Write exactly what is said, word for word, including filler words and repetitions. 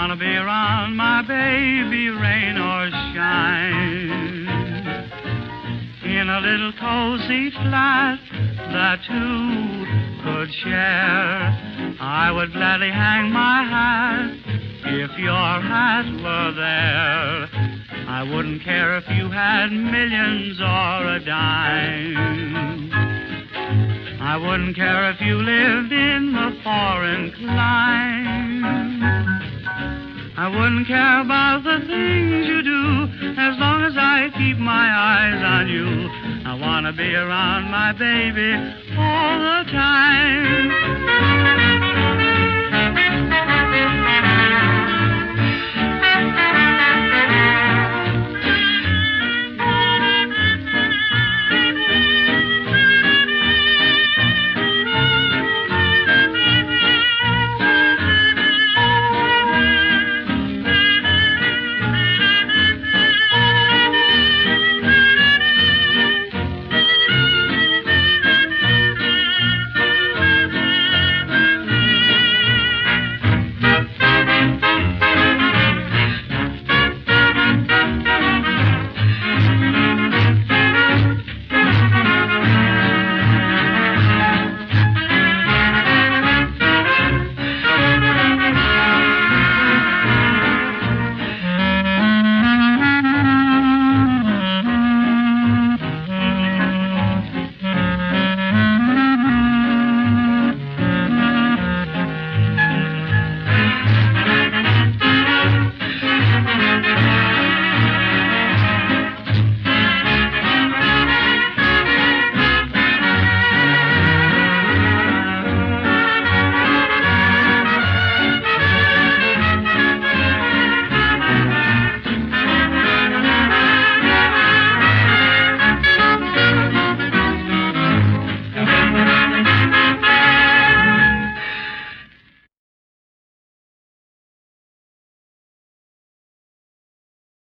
want to be around my baby, rain or shine. In a little cozy flat that two could share, I would gladly hang my hat if your hat were there. I wouldn't care if you had millions or a dime. I wouldn't care if you lived in the foreign clime. I wouldn't care about the things you do as long as I keep my eyes on you. I want to be around my baby all the time.